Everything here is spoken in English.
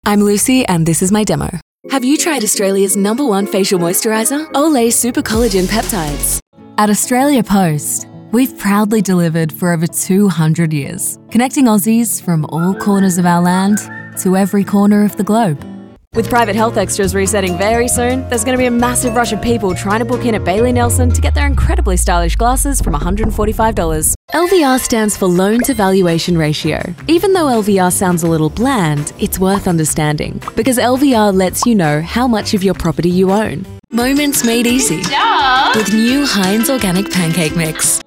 I'm Lucy and this is my demo. Have you tried Australia's #1 facial moisturiser? Olay Super Collagen Peptides. At Australia Post, we've proudly delivered for over 200 years, connecting Aussies from all corners of our land to every corner of the globe. With private health extras resetting very soon, there's going to be a massive rush of people trying to book in at Bailey Nelson to get their incredibly stylish glasses from $145. LVR stands for Loan to Valuation Ratio. Even though LVR sounds a little bland, it's worth understanding because LVR lets you know how much of your property you own. Moments made easy with new Heinz Organic Pancake Mix.